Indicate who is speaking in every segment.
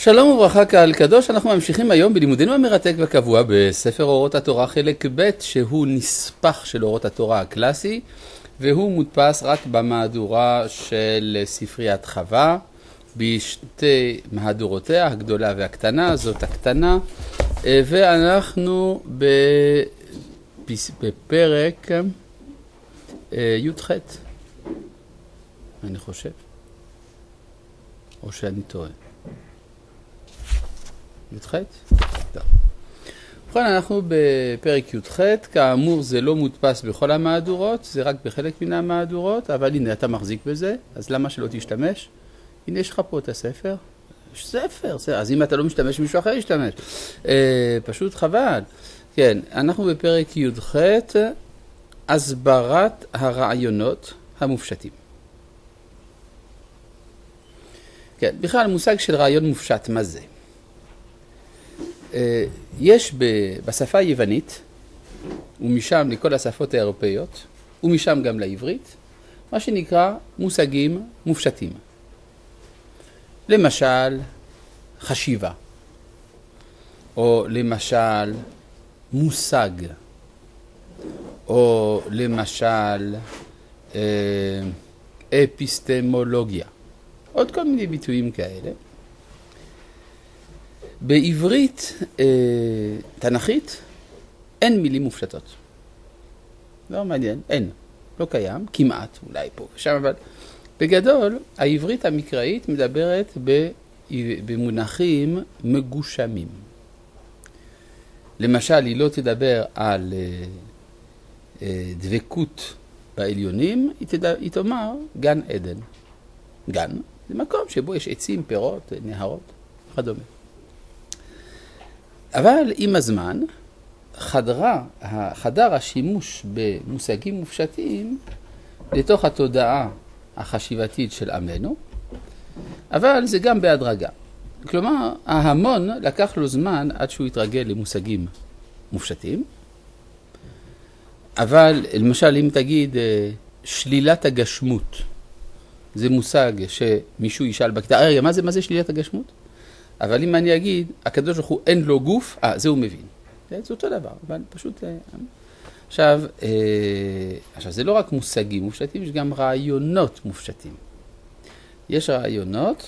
Speaker 1: שלום וברכה קהל קדוש, אנחנו ממשיכים היום בלימודנו המרתק וקבוע בספר אורות התורה חלק ב' שהוא נספח של אורות התורה הקלאסי והוא מודפס רק במהדורה של ספריית חווה בשתי מהדורותיה, הגדולה והקטנה, זאת הקטנה, ואנחנו בפרק י"ח, אני חושב, או שאני טועה. י"ח? טוב. ובכן, אנחנו בפרק י"ח, כאמור זה לא מודפס בכל המהדורות, זה רק בחלק מן המהדורות, אבל הנה אתה מחזיק בזה, אז למה שלא תשתמש? הנה יש לך פה את הספר, יש ספר, אז אם אתה לא משתמש, מישהו אחר ישתמש. פשוט חבל. כן, אנחנו בפרק י"ח, הסברת הרעיונות המופשטים. כן, בכלל מושג של רעיון מופשט, מה זה? יש בשפה היוונית, ומשם לכל השפות האירופאיות, ומשם גם לעברית, מה שנקרא מושגים מופשטים. למשל, חשיבה, או למשל, מושג, או למשל, אפיסטמולוגיה, עוד כל מיני ביטויים כאלה. בעברית תנכית אין מילים מופשטות. לא מעניין, אין, לא קיים, כמעט, אולי פה ושם, אבל בגדול העברית המקראית מדברת במונחים מגושמים. למשל, היא לא תדבר על דבקות בעליונים, היא תאמר גן עדן. גן זה מקום שבו יש עצים, פירות, נהרות, וכדומה. אבל עם הזמן חדר השימוש במושגים מופשטים לתוך התודעה החשיבתית של עמנו, אבל זה גם בהדרגה. כלומר, ההמון לקח לו זמן עד שהוא התרגל למושגים מופשטים, אבל למשל אם תגיד שלילת הגשמות, זה מושג שמישהו ישאל בכיתה, רגע, מה זה שלילת הגשמות? אבל אם אני אגיד, הקדוש ברוך הוא אין לו גוף, זה הוא מבין. זה אותו דבר, אבל פשוט... עכשיו, זה לא רק מושגים מופשטים, יש גם רעיונות מופשטים. יש רעיונות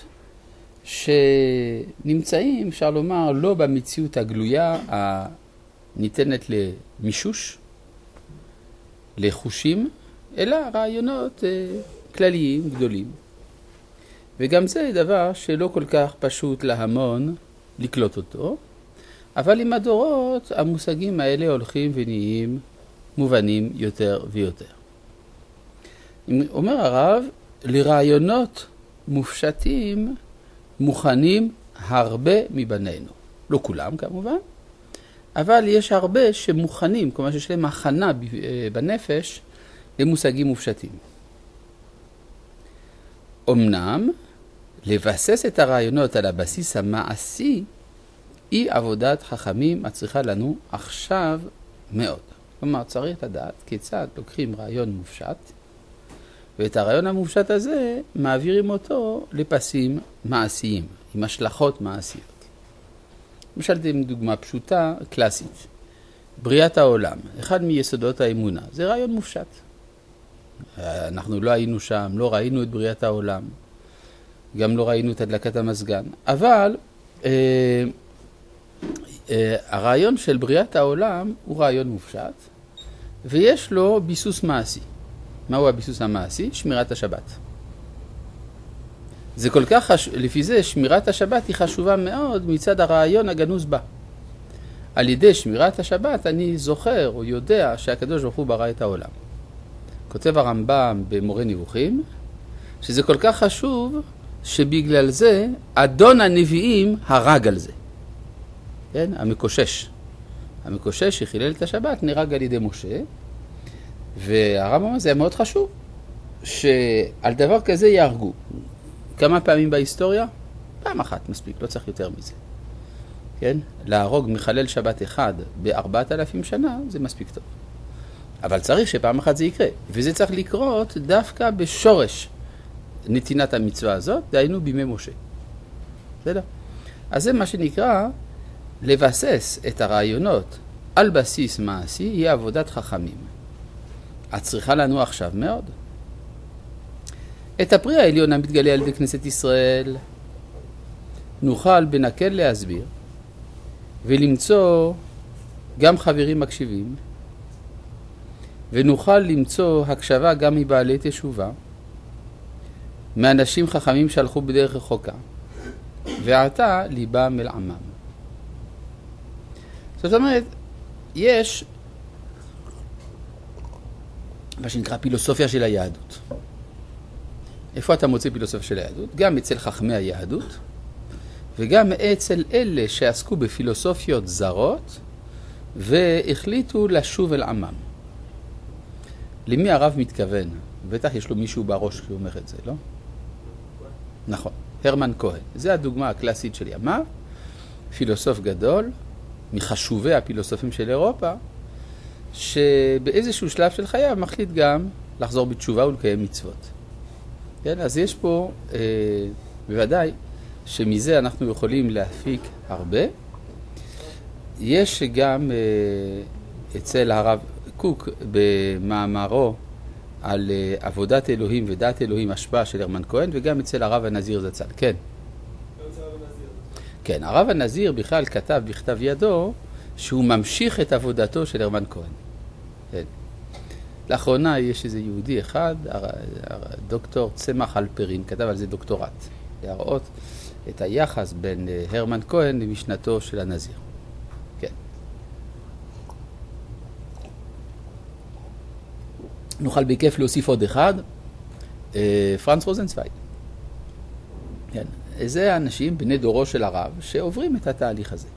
Speaker 1: שנמצאים, אפשר לומר, לא במציאות הגלויה הניתנת למישוש, לחושים, אלא רעיונות כלליים, גדולים. וגם זה דבר שלא כל כך פשוט להמון לקלוט אותו, אבל עם הדורות המושגים האלה הולכים ונהיים מובנים יותר ויותר. אומר הרב, לרעיונות מופשטים מוכנים הרבה מבנינו. לא כולם כמובן, אבל יש הרבה שמוכנים, כלומר שיש להם הכנה בנפש למושגים מופשטים. אמנם, לבסס את הרעיונות על הבסיס המעשי היא עבודת חכמים הצריכה לנו עכשיו מאוד. כלומר, צריך לדעת כיצד לוקחים רעיון מופשט, ואת הרעיון המופשט הזה מעבירים אותו לפסים מעשיים, עם השלכות מעשיות. למשל, דוגמה פשוטה, קלאסית. בריאת העולם, אחד מיסודות האמונה, זה רעיון מופשט. אנחנו לא היינו שם, לא ראינו את בריאת העולם, גם לא ראינו את הדלקת המזגן, אבל הרעיון של בריאת העולם הוא רעיון מופשט, ויש לו ביסוס מעשי. מהו הביסוס המעשי? שמירת השבת. זה כל כך לפי זה שמירת השבת היא חשובה מאוד מצד הרעיון הגנוז בה. על ידי שמירת השבת אני זוכר או יודע שהקדוש ברוך הוא ברא את העולם. כותב הרמב"ם במורה נבוכים, שזה כל כך חשוב שבגלל זה אדון הנביאים הרג על זה. כן? המקושש. המקושש שחילל את השבת נהרג על ידי משה, והרמב"ם הזה היה מאוד חשוב, שעל דבר כזה יהרגו. כמה פעמים בהיסטוריה? פעם אחת מספיק, לא צריך יותר מזה. כן? להרוג מחלל שבת אחד ב4,000 שנה זה מספיק טוב. אבל צריך שפעם אחת זה יקרה, וזה צריך לקרות דווקא בשורש נתינת המצווה הזאת, דהיינו בימי משה. בסדר? אז זה מה שנקרא לבסס את הרעיונות על בסיס מעשי, היא עבודת חכמים. את צריכה לנו עכשיו מאוד. את הפרי העליון המתגלה על ידי כנסת ישראל נוכל בנקל להסביר ולמצוא גם חברים מקשיבים, ונוכל למצוא הקשבה גם מבעלי תשובה, מאנשים חכמים שהלכו בדרך רחוקה, ועתה ליבם אל עמם. זאת אומרת, יש מה שנקרא פילוסופיה של היהדות. איפה אתה מוצא פילוסופיה של היהדות? גם אצל חכמי היהדות, וגם אצל אלה שעסקו בפילוסופיות זרות, והחליטו לשוב אל עמם. למי הרב מתכוון? בטח יש לו מישהו בראש שאומר את זה, לא? נכון, הרמן כהן. זה הדוגמה הקלאסית של ימיו, פילוסוף גדול, מחשובי הפילוסופים של אירופה, שבאיזשהו שלב של חייו מחליט גם לחזור בתשובה ולקיים מצוות. כן? אז יש פה, בוודאי, שמזה אנחנו יכולים להפיק הרבה. יש גם אצל הרב קוק במאמרו על עבודת אלוהים ודעת אלוהים השפעה של הרמן כהן, וגם אצל הרב הנזיר זצ"ל. כן. כן, הרב הנזיר בכלל כתב בכתב ידו שהוא ממשיך את עבודתו של הרמן כהן. כן. לאחרונה יש איזה יהודי אחד, דוקטור צמח אלפרין, כתב על זה דוקטורט, להראות את היחס בין הרמן כהן למשנתו של הנזיר. כן. נוכל בכיף להוסיף עוד אחד, פרנץ רוזנצוויג. כן. זה האנשים בני דורו של הרב שעוברים את התהליך הזה.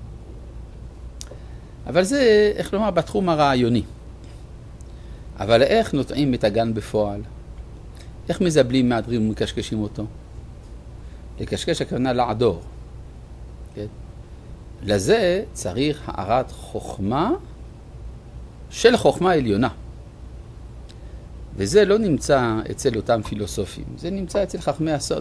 Speaker 1: אבל זה, איך לומר, בתחום הרעיוני. אבל איך נוטעים את הגן בפועל? איך מזבלים מהדרים ומקשקשים אותו? לקשקש הכוונה לעדור. כן? לזה צריך הערת חוכמה של חוכמה עליונה. וזה לא נמצא אצל אותם פילוסופים, זה נמצא אצל חכמי הסוד.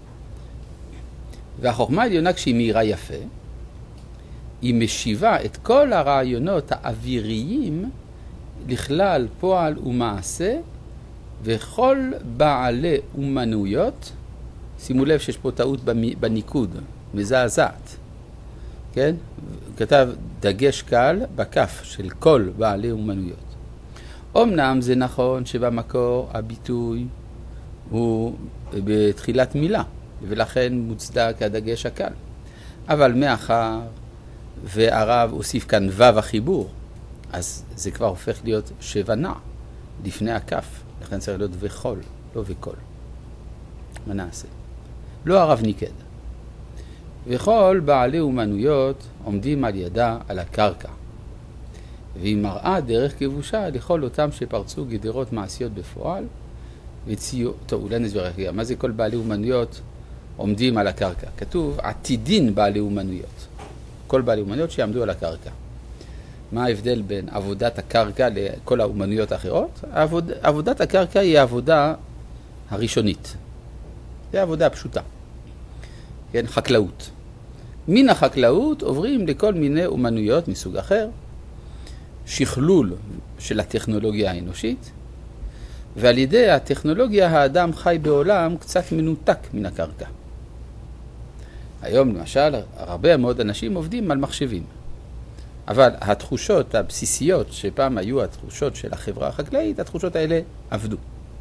Speaker 1: והחוכמה העליונה כשהיא מהירה יפה, היא משיבה את כל הרעיונות האוויריים לכלל פועל ומעשה, וכל בעלי אומנויות, שימו לב שיש פה טעות בניקוד, מזעזעת, כן? כתב דגש קל בכף של כל בעלי אומנויות. אמנם זה נכון שבמקור הביטוי הוא בתחילת מילה, ולכן מוצדק הדגש הקל. אבל מאחר והרב הוסיף כאן וו החיבור, אז זה כבר הופך להיות שבנה לפני הכף, לכן צריך להיות וכל, לא וכל. מה נעשה? לא הרב ניקד. וכל בעלי אומנויות עומדים על ידה על הקרקע, והיא מראה דרך כבושה לכל אותם שפרצו גדרות מעשיות בפועל, וציור, טוב, אולי נסביר רגע, מה זה כל בעלי אומנויות עומדים על הקרקע? כתוב עתידין בעלי אומנויות. כל בעלי אומנויות שיעמדו על הקרקע. מה ההבדל בין עבודת הקרקע לכל האומנויות האחרות? עבודת הקרקע היא העבודה הראשונית. היא העבודה הפשוטה. כן, חקלאות. מן החקלאות עוברים לכל מיני אומנויות מסוג אחר, שכלול של הטכנולוגיה האנושית, ועל ידי הטכנולוגיה האדם חי בעולם קצת מנותק מן הקרקע. היום למשל הרבה מאוד אנשים עובדים על מחשבים, אבל התחושות הבסיסיות שפעם היו התחושות של החברה החקלאית, התחושות האלה עבדו.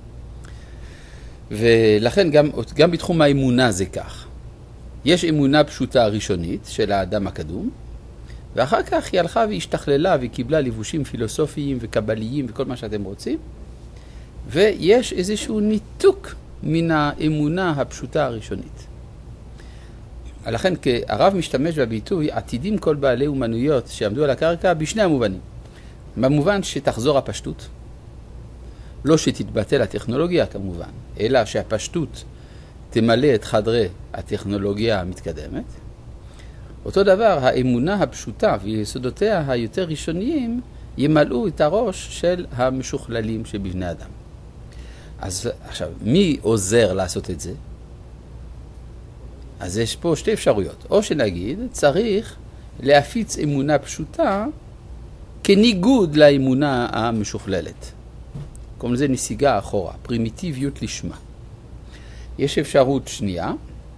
Speaker 1: ולכן גם בתחום האמונה זה כך. יש אמונה פשוטה ראשונית של האדם הקדום, ואחר כך היא הלכה והשתכללה וקיבלה לבושים פילוסופיים וקבליים וכל מה שאתם רוצים, ויש איזשהו ניתוק מן האמונה הפשוטה הראשונית. לכן הרב משתמש בביטוי עתידים כל בעלי אומנויות שעמדו על הקרקע בשני המובנים. במובן שתחזור הפשטות, לא שתתבטל הטכנולוגיה כמובן, אלא שהפשטות תמלא את חדרי הטכנולוגיה המתקדמת. אותו דבר, האמונה הפשוטה ויסודותיה היותר ראשוניים ימלאו את הראש של המשוכללים שבבני אדם. אז עכשיו, מי עוזר לעשות את זה? אז יש פה שתי אפשרויות. או שנגיד, צריך להפיץ אמונה פשוטה כניגוד לאמונה המשוכללת. קוראים לזה נסיגה אחורה, פרימיטיביות לשמה. יש אפשרות שנייה,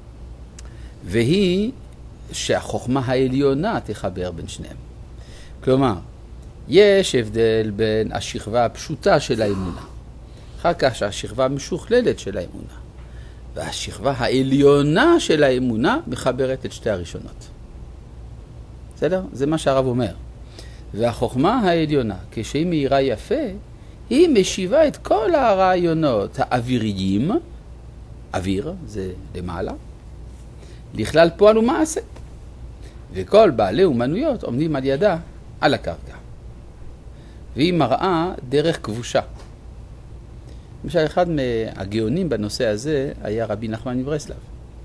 Speaker 1: והיא שהחוכמה העליונה תחבר בין שניהם. כלומר, יש הבדל בין השכבה הפשוטה של האמונה, אחר כך השכבה המשוכללת של האמונה, והשכבה העליונה של האמונה מחברת את שתי הראשונות. בסדר? זה מה שהרב אומר. והחוכמה העליונה, כשהיא מאירה יפה, היא משיבה את כל הרעיונות האוויריים, אוויר זה למעלה, לכלל פועל ומעשה. וכל בעלי אומנויות עומדים על ידה על הקרקע. והיא מראה דרך כבושה. למשל, אחד מהגאונים בנושא הזה היה רבי נחמן מברסלב,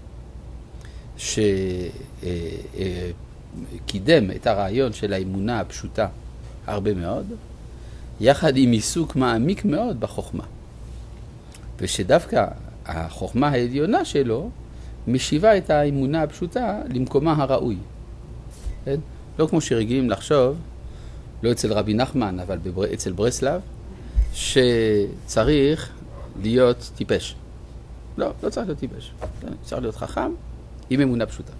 Speaker 1: שקידם את הרעיון של האמונה הפשוטה הרבה מאוד, יחד עם עיסוק מעמיק מאוד בחוכמה. ושדווקא החוכמה העליונה שלו משיבה את האמונה הפשוטה למקומה הראוי. כן? לא כמו שרגילים לחשוב, לא אצל רבי נחמן, אבל אצל ברסלב, שצריך להיות טיפש. לא, לא צריך להיות טיפש. צריך להיות חכם עם אמונה פשוטה.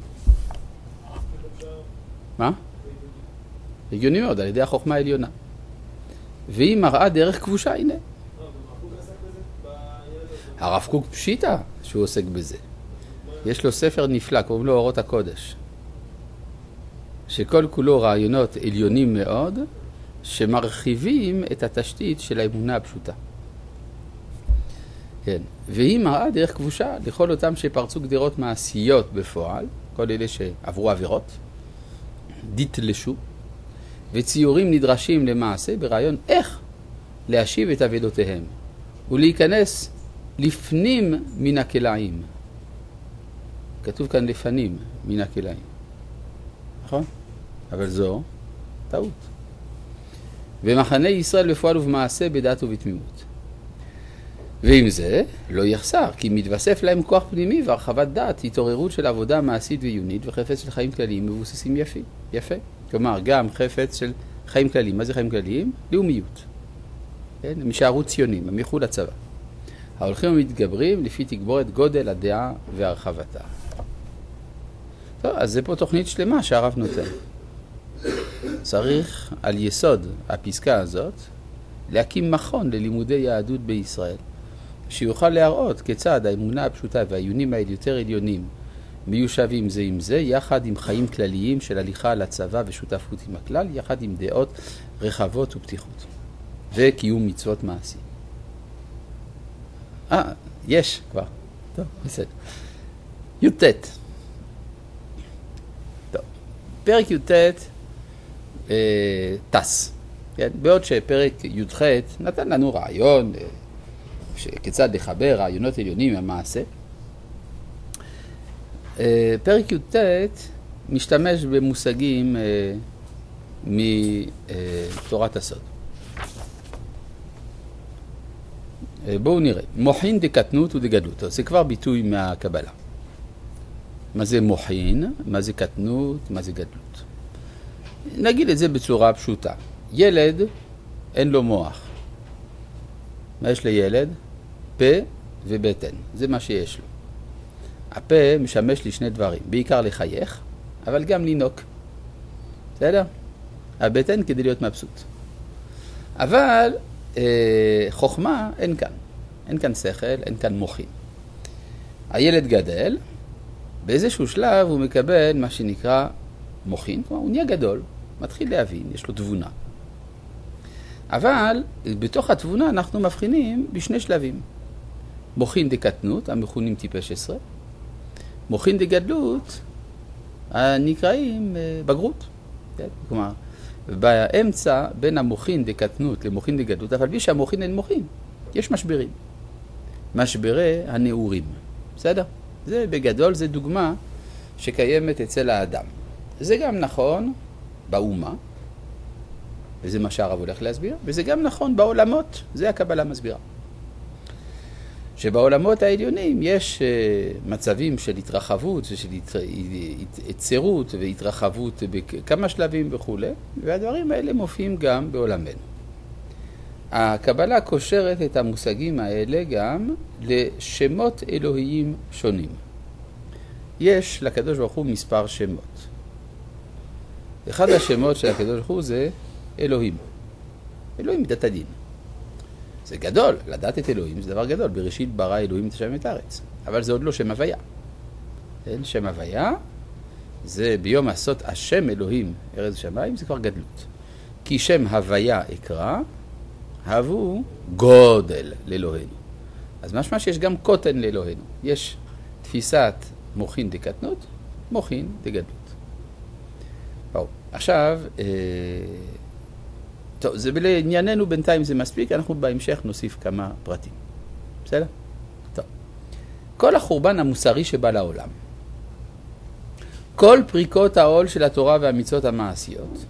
Speaker 1: מה? הגיוני מאוד, על ידי החוכמה העליונה. והיא מראה דרך כבושה, הנה. הרב קוק פשיטה שהוא עוסק בזה. יש לו ספר נפלא, קוראים לו אורות הקודש. שכל כולו רעיונות עליונים מאוד, שמרחיבים את התשתית של האמונה הפשוטה. כן. והיא מראה דרך כבושה לכל אותם שפרצו גדרות מעשיות בפועל, כל אלה שעברו עבירות, דתלשו, וציורים נדרשים למעשה ברעיון איך להשיב את עבודותיהם, ולהיכנס לפנים מן הכלאים. כתוב כאן לפנים מן הכלאים. נכון? אבל זו טעות. ומחנה ישראל בפועל ובמעשה בדעת ובתמימות. ועם זה לא יחסר, כי מתווסף להם כוח פנימי והרחבת דעת, התעוררות של עבודה מעשית ועיונית וחפץ של חיים כלליים מבוססים יפה. כלומר, גם חפץ של חיים כלליים. מה זה חיים כלליים? לאומיות. כן? הם יישארו ציונים, הם ייחוד לצבא. ההולכים ומתגברים לפי תגבורת גודל הדעה והרחבתה. טוב, אז זה פה תוכנית שלמה שהרב נותן. צריך על יסוד הפסקה הזאת להקים מכון ללימודי יהדות בישראל, שיוכל להראות כיצד האמונה הפשוטה והעיונים היותר עליונים מיושבים זה עם זה, יחד עם חיים כלליים של הליכה לצבא ושותפות עם הכלל, יחד עם דעות רחבות ופתיחות וקיום מצוות מעשי. יש כבר. טוב, בסדר. י"ט. טוב. פרק י"ט טס. כן? בעוד שפרק י"ח נתן לנו רעיון כיצד לחבר רעיונות עליונים מהמעשה. פרק י"ט משתמש במושגים מתורת הסוד. בואו נראה. מוחין דקטנות ודגדלות. זה כבר ביטוי מהקבלה. מה זה מוחין? מה זה קטנות? מה זה גדלות? נגיד את זה בצורה פשוטה. ילד אין לו מוח. מה יש לילד? פה ובטן. זה מה שיש לו. הפה משמש לי שני דברים. בעיקר לחייך, אבל גם לנוק. בסדר? הבטן כדי להיות מבסוט. אבל חוכמה אין כאן. אין כאן שכל, אין כאן מוחין. הילד גדל, באיזשהו שלב הוא מקבל מה שנקרא מוחין, כלומר הוא נהיה גדול, מתחיל להבין, יש לו תבונה. אבל בתוך התבונה אנחנו מבחינים בשני שלבים. מוחין דקטנות, המכונים טיפש 10, מוחין דגדלות, הנקראים בגרות. כלומר, באמצע בין המוחין דקטנות למוחין דגדלות, אבל בלי שהמוחין אין מוחין, יש משברים. משברי הנעורים. בסדר? זה בגדול, זה דוגמה שקיימת אצל האדם. זה גם נכון באומה, וזה מה שהרב הולך להסביר, וזה גם נכון בעולמות, זה הקבלה מסבירה. שבעולמות העליונים יש מצבים של התרחבות ושל יצירות והתרחבות בכמה שלבים וכו', והדברים האלה מופיעים גם בעולמנו. הקבלה קושרת את המושגים האלה גם לשמות אלוהיים שונים. יש לקדוש ברוך הוא מספר שמות. אחד השמות של הקדוש ברוך הוא זה אלוהים. אלוהים מידת הדין. זה גדול, לדעת את אלוהים זה דבר גדול. בראשית ברא אלוהים את השמיים ואת הארץ. אבל זה עוד לא שם הוויה. שם הוויה זה ביום עשות השם אלוהים ארץ השמיים, זה כבר גדלות. כי שם הוויה אקרא, הבו גודל לאלוהינו. אז משמע שיש גם קוטן לאלוהינו. יש תפיסת מוחין דקטנות, מוחין דגדלות. בואו, עכשיו, טוב, זה בענייננו בינתיים זה מספיק, אנחנו בהמשך נוסיף כמה פרטים. בסדר? טוב. כל החורבן המוסרי שבא לעולם, כל פריקות העול של התורה והמצוות המעשיות,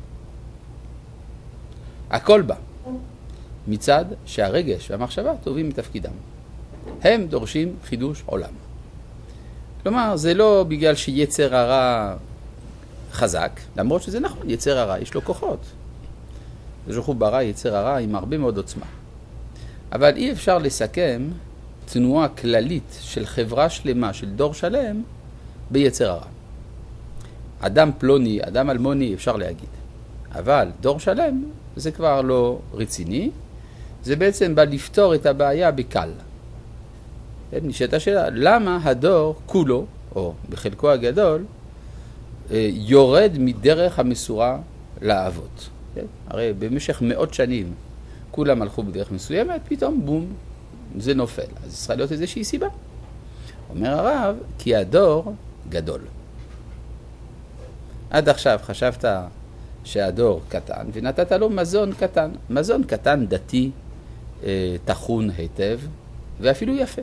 Speaker 1: הכל בא מצד שהרגש והמחשבה טובים מתפקידם. הם דורשים חידוש עולם. כלומר, זה לא בגלל שיצר הרע חזק, למרות שזה נכון, יצר הרע יש לו כוחות. ז'וכו ברא יצר הרע עם הרבה מאוד עוצמה. אבל אי אפשר לסכם תנועה כללית של חברה שלמה, של דור שלם, ביצר הרע. אדם פלוני, אדם אלמוני אפשר להגיד. אבל דור שלם זה כבר לא רציני, זה בעצם בא לפתור את הבעיה בקל. נשאלת השאלה, למה הדור כולו, או בחלקו הגדול, יורד מדרך המסורה לאבות? הרי במשך מאות שנים כולם הלכו בדרך מסוימת, פתאום בום, זה נופל. אז צריכה להיות איזושהי סיבה. אומר הרב, כי הדור גדול. עד עכשיו חשבת שהדור קטן, ונתת לו מזון קטן. מזון קטן דתי, תחון היטב, ואפילו יפה.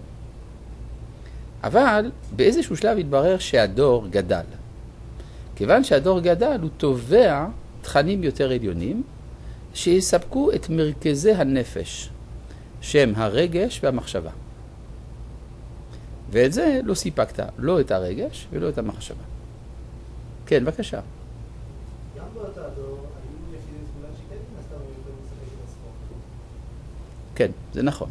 Speaker 1: אבל באיזשהו שלב התברר שהדור גדל. כיוון שהדור גדל, הוא תובע תכנים יותר עליונים, שיספקו את מרכזי הנפש, שהם הרגש והמחשבה. ואת זה לא סיפקת, לא את הרגש ולא את המחשבה. כן, בבקשה.
Speaker 2: גם באותו הדור, היו יחידי סגולה שכן נסתם יותר מספק את הספורט.
Speaker 1: כן, זה נכון.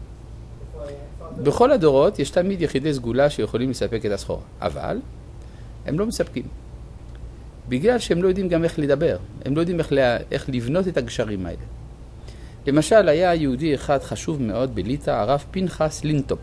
Speaker 1: בכל הדורות יש תמיד יחידי סגולה שיכולים לספק את הסחורה, אבל הם לא מספקים. בגלל שהם לא יודעים גם איך לדבר, הם לא יודעים איך לבנות את הגשרים האלה. למשל, היה יהודי אחד חשוב מאוד בליטא, הרב פנחס לינטופ.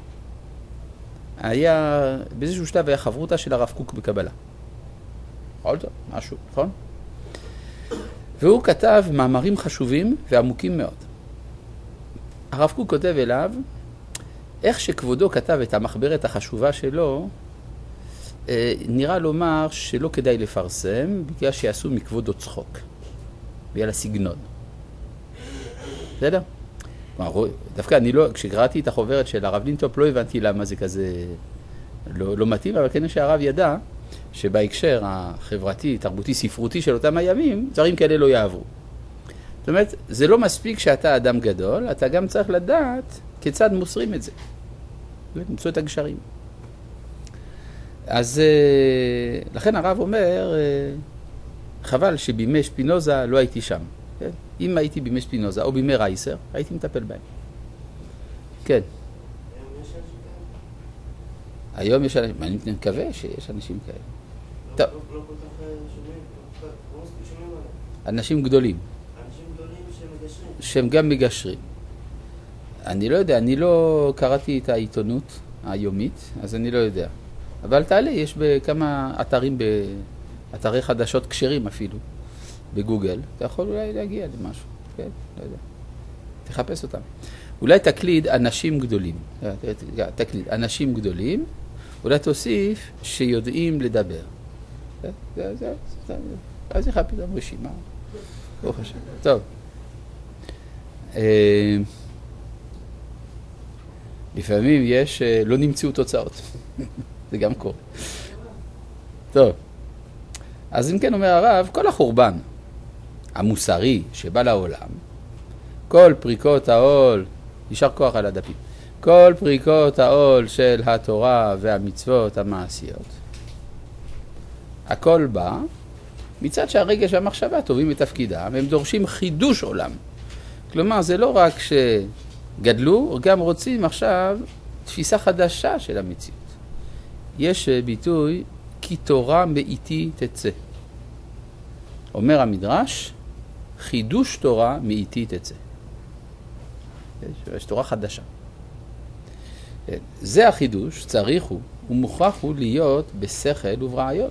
Speaker 1: באיזשהו שלב היה חברותה של הרב קוק בקבלה. עוד משהו, נכון? והוא כתב מאמרים חשובים ועמוקים מאוד. הרב קוק כותב אליו, איך שכבודו כתב את המחברת החשובה שלו, נראה לומר שלא כדאי לפרסם, בגלל שיעשו מכבודו צחוק, בגלל הסגנון. בסדר? דווקא אני לא, כשקראתי את החוברת של הרב לינטופ, לא הבנתי למה זה כזה לא מתאים, אבל כן שהרב ידע שבהקשר החברתי, תרבותי, ספרותי של אותם הימים, דברים כאלה לא יעברו. זאת אומרת, זה לא מספיק שאתה אדם גדול, אתה גם צריך לדעת כיצד מוסרים את זה. למצוא את הגשרים. אז לכן הרב אומר, חבל שבימי שפינוזה לא הייתי שם. כן? אם הייתי בימי שפינוזה או בימי רייסר, הייתי מטפל בהם. כן. היום יש אנשים, אני מקווה שיש אנשים כאלה. טוב.
Speaker 2: לא כל כך שומעים,
Speaker 1: אנשים גדולים.
Speaker 2: אנשים גדולים שמגשרים.
Speaker 1: שהם גם מגשרים. אני לא יודע, אני לא קראתי את העיתונות היומית, אז אני לא יודע. אבל תעלה, יש בכמה אתרים, אתרי חדשות כשרים אפילו, בגוגל. אתה יכול אולי להגיע למשהו, כן? לא יודע. תחפש אותם. אולי תקליד אנשים גדולים. תקליד אנשים גדולים, אולי תוסיף שיודעים לדבר. אז יחד פתאום רשימה. ברוך השם. טוב. לפעמים יש, לא נמצאו תוצאות. זה גם קורה. טוב. אז אם כן אומר הרב, כל החורבן המוסרי שבא לעולם, כל פריקות העול, יישר כוח על הדפים, כל פריקות העול של התורה והמצוות המעשיות. הכל בא מצד שהרגש והמחשבה טובים את תפקידם, הם דורשים חידוש עולם. כלומר, זה לא רק שגדלו, גם רוצים עכשיו תפיסה חדשה של המציאות. יש ביטוי, כי תורה מאיתי תצא. אומר המדרש, חידוש תורה מאיתי תצא. יש תורה חדשה. זה החידוש, צריך הוא מוכרח הוא להיות בשכל וברעיון.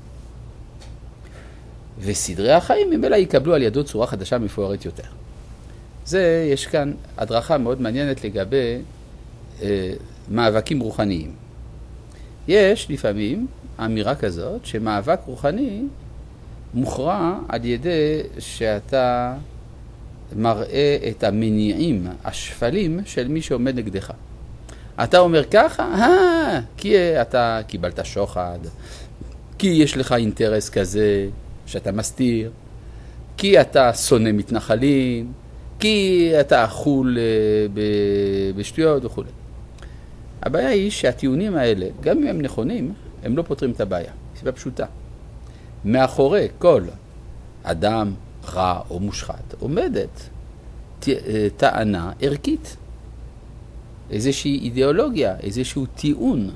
Speaker 1: וסדרי החיים ממילא יקבלו על ידו צורה חדשה מפוארת יותר. זה, יש כאן הדרכה מאוד מעניינת לגבי מאבקים רוחניים. יש לפעמים אמירה כזאת שמאבק רוחני מוכרע על ידי שאתה מראה את המניעים השפלים של מי שעומד נגדך. אתה אומר ככה, כי אתה קיבלת שוחד, כי יש לך אינטרס כזה שאתה מסתיר, כי אתה שונא מתנחלים, כי אתה אכול בשטויות וכו'. הבעיה היא שהטיעונים האלה, גם אם הם נכונים, הם לא פותרים את הבעיה. סיבה פשוטה. מאחורי כל אדם רע או מושחת עומדת טענה ערכית. איזושהי אידיאולוגיה, איזשהו טיעון,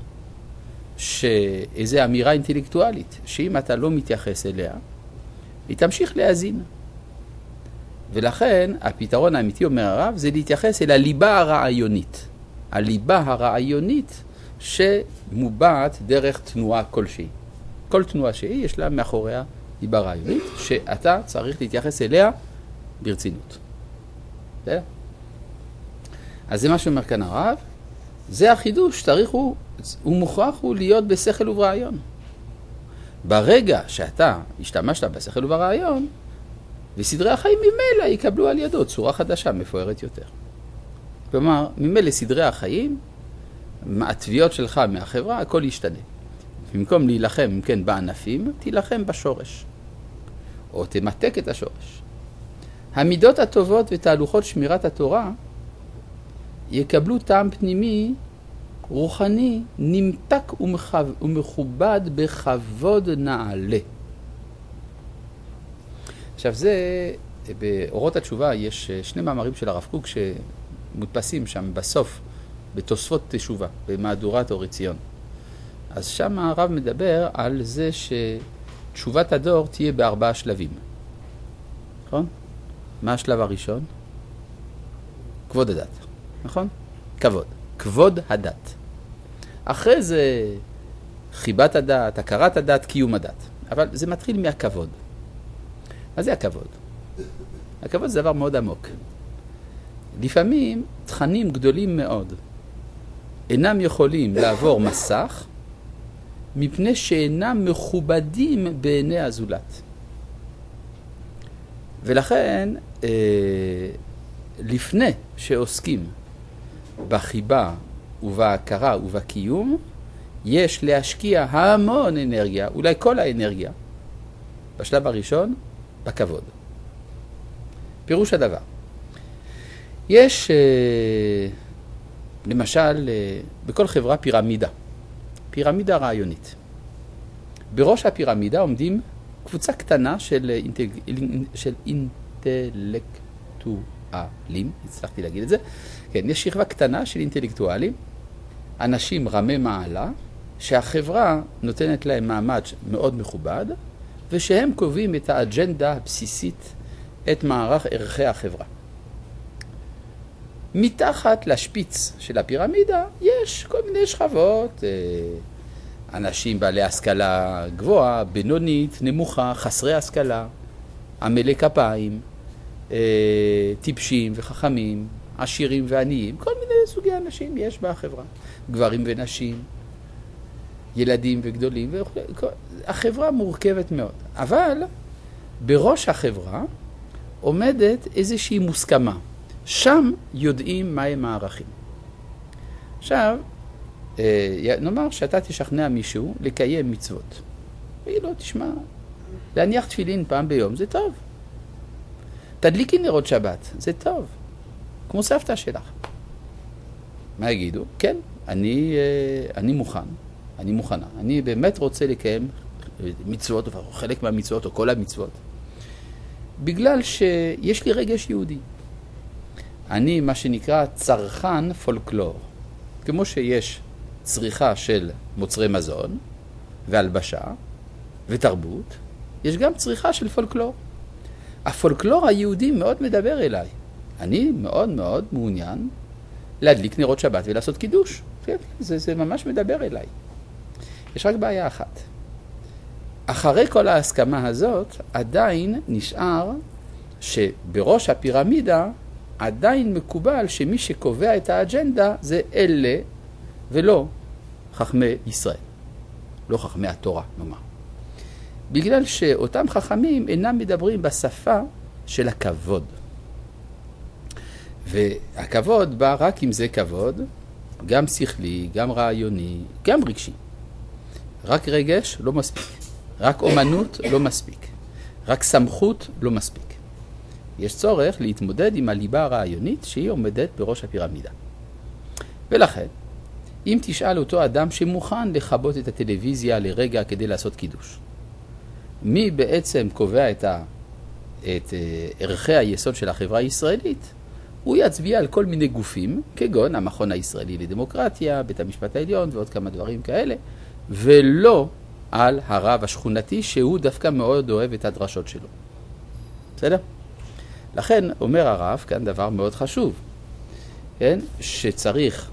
Speaker 1: איזו אמירה אינטלקטואלית, שאם אתה לא מתייחס אליה, היא תמשיך להאזין. ולכן הפתרון האמיתי, אומר הרב, זה להתייחס אל הליבה הרעיונית. הליבה הרעיונית שמובעת דרך תנועה כלשהי. כל תנועה שהיא יש לה מאחוריה ליבה רעיונית, שאתה צריך להתייחס אליה ברצינות. בסדר? אז זה מה שאומר כאן הרב, זה החידוש, הוא מוכרח הוא להיות בשכל וברעיון. ברגע שאתה השתמשת בשכל וברעיון, וסדרי החיים ממילא יקבלו על ידו צורה חדשה, מפוארת יותר. כלומר, ממילא סדרי החיים, התביעות שלך מהחברה, הכל ישתנה. במקום להילחם, אם כן, בענפים, תילחם בשורש. או תמתק את השורש. המידות הטובות ותהלוכות שמירת התורה, יקבלו טעם פנימי, רוחני, נמתק ומכובד בכבוד נעלה. עכשיו זה, באורות התשובה יש שני מאמרים של הרב קוק שמודפסים שם בסוף, בתוספות תשובה, במהדורת אור עציון. אז שם הרב מדבר על זה שתשובת הדור תהיה ב4 שלבים. נכון? מה השלב הראשון? כבוד הדת. נכון? כבוד. כבוד הדת. אחרי זה חיבת הדת, הכרת הדת, קיום הדת. אבל זה מתחיל מהכבוד. מה זה הכבוד? הכבוד זה דבר מאוד עמוק. לפעמים תכנים גדולים מאוד אינם יכולים לעבור מסך מפני שאינם מכובדים בעיני הזולת. ולכן לפני שעוסקים בחיבה ובהכרה ובקיום, יש להשקיע המון אנרגיה, אולי כל האנרגיה, בשלב הראשון, בכבוד. פירוש הדבר. יש, למשל, בכל חברה פירמידה רעיונית. בראש הפירמידה עומדים קבוצה קטנה של אינטלקטואלים, הצלחתי להגיד את זה. כן, יש שכבה קטנה של אינטלקטואלים, אנשים רמי מעלה, שהחברה נותנת להם מעמד מאוד מכובד, ושהם קובעים את האג'נדה הבסיסית, את מערך ערכי החברה. מתחת לשפיץ של הפירמידה יש כל מיני שכבות, אנשים בעלי השכלה גבוהה, בינונית, נמוכה, חסרי השכלה, עמלי כפיים, טיפשים וחכמים, עשירים ועניים, כל מיני סוגי אנשים יש בחברה, גברים ונשים, ילדים וגדולים, החברה מורכבת מאוד. אבל בראש החברה עומדת איזושהי מוסכמה. שם יודעים מהם הערכים. עכשיו, נאמר שאתה תשכנע מישהו לקיים מצוות. והיא לא תשמע, להניח תפילין פעם ביום זה טוב. תדליקי נרות שבת, זה טוב. כמו סבתא שלך. מה יגידו? כן, אני מוכן, אני מוכנה. אני באמת רוצה לקיים מצוות, או חלק מהמצוות, או כל המצוות. בגלל שיש לי רגש יהודי. אני מה שנקרא צרכן פולקלור. כמו שיש צריכה של מוצרי מזון, והלבשה, ותרבות, יש גם צריכה של פולקלור. הפולקלור היהודי מאוד מדבר אליי. אני מאוד מאוד מעוניין להדליק נרות שבת ולעשות קידוש. זה ממש מדבר אליי. יש רק בעיה אחת. אחרי כל ההסכמה הזאת, עדיין נשאר שבראש הפירמידה עדיין מקובל שמי שקובע את האג'נדה זה אלה ולא חכמי ישראל. לא חכמי התורה, נאמר. בגלל שאותם חכמים אינם מדברים בשפה של הכבוד. והכבוד בא רק אם זה כבוד, גם שכלי, גם רעיוני, גם רגשי. רק רגש לא מספיק. רק אומנות לא מספיק. רק סמכות לא מספיק. יש צורך להתמודד עם הליבה הרעיונית שהיא עומדת בראש הפירמידה. ולכן, אם תשאל אותו אדם שמוכן לחבות את הטלוויזיה לרגע כדי לעשות קידוש, מי בעצם קובע את ערכי היסוד של החברה הישראלית, הוא יצביע על כל מיני גופים, כגון המכון הישראלי לדמוקרטיה, בית המשפט העליון ועוד כמה דברים כאלה, ולא על הרב השכונתי שהוא דווקא מאוד אוהב את הדרשות שלו. בסדר? לכן אומר הרב כאן דבר מאוד חשוב, כן? שצריך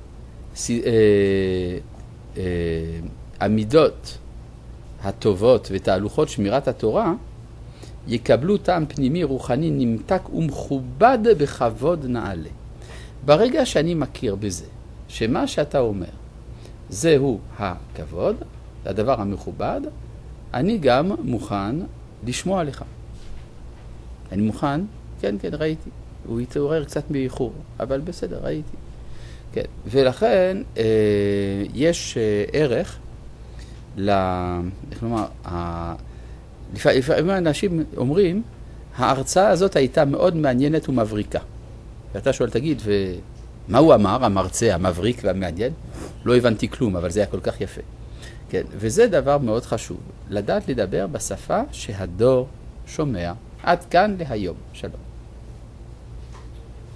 Speaker 1: המידות הטובות ותהלוכות שמירת התורה יקבלו טעם פנימי רוחני נמתק ומכובד בכבוד נעלה. ברגע שאני מכיר בזה, שמה שאתה אומר זהו הכבוד, הדבר המכובד, אני גם מוכן לשמוע לך. אני מוכן, כן, ראיתי. הוא התעורר קצת באיחור, אבל בסדר, ראיתי. כן, ולכן יש ערך איך לומר, לפעמים אנשים אומרים, ההרצאה הזאת הייתה מאוד מעניינת ומבריקה. ואתה שואל, תגיד, ומה הוא אמר, המרצה, המבריק והמעניין? לא הבנתי כלום, אבל זה היה כל כך יפה. כן, וזה דבר מאוד חשוב, לדעת לדבר בשפה שהדור שומע. עד כאן להיום. שלום.